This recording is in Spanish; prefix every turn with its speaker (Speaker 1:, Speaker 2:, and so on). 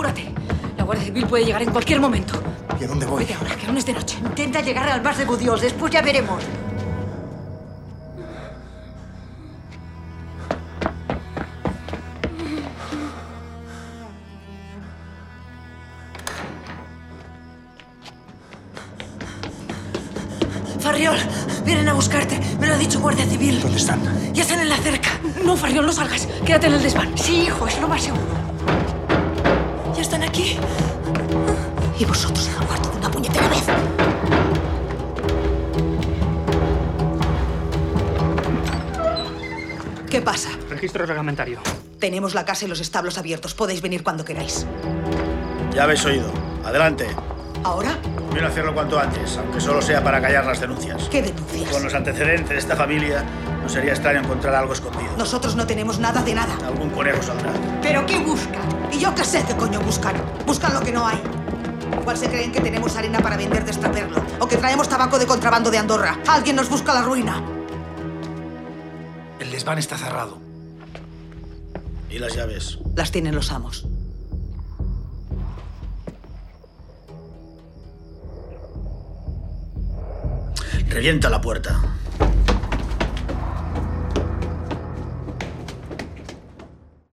Speaker 1: apúrate. La Guardia Civil puede llegar en cualquier momento.
Speaker 2: ¿Y a dónde voy?
Speaker 1: Vete ahora, que aún es de noche.
Speaker 3: Intenta llegar al Mas de Budiols, después ya veremos. Farriol, vienen a buscarte. Me lo ha dicho Guardia Civil.
Speaker 2: ¿Dónde están?
Speaker 3: Ya están en la cerca.
Speaker 1: No, Farriol, no salgas. Quédate en el desván.
Speaker 3: Sí, hijo, es lo más seguro. Ya están aquí. Y vosotros se han muerto de una puñetera vez. ¿Qué pasa?
Speaker 4: Registro reglamentario.
Speaker 3: Tenemos la casa y los establos abiertos. Podéis venir cuando queráis.
Speaker 5: Ya habéis oído. Adelante.
Speaker 3: ¿Ahora?
Speaker 5: Quiero hacerlo cuanto antes, aunque solo sea para callar las denuncias.
Speaker 3: ¿Qué denuncias?
Speaker 5: Con los antecedentes de esta familia, no sería extraño encontrar algo escondido.
Speaker 3: Nosotros no tenemos nada de nada.
Speaker 5: Algún conejo saldrá.
Speaker 3: ¿Pero qué buscan? Y yo qué sé qué coño buscan. Buscan lo que no hay. Igual se creen que tenemos arena para vender de extraperlo. O que traemos tabaco de contrabando de Andorra. Alguien nos busca la ruina.
Speaker 2: El desván está cerrado.
Speaker 5: ¿Y las llaves?
Speaker 3: Las tienen los amos.
Speaker 5: Revienta la puerta.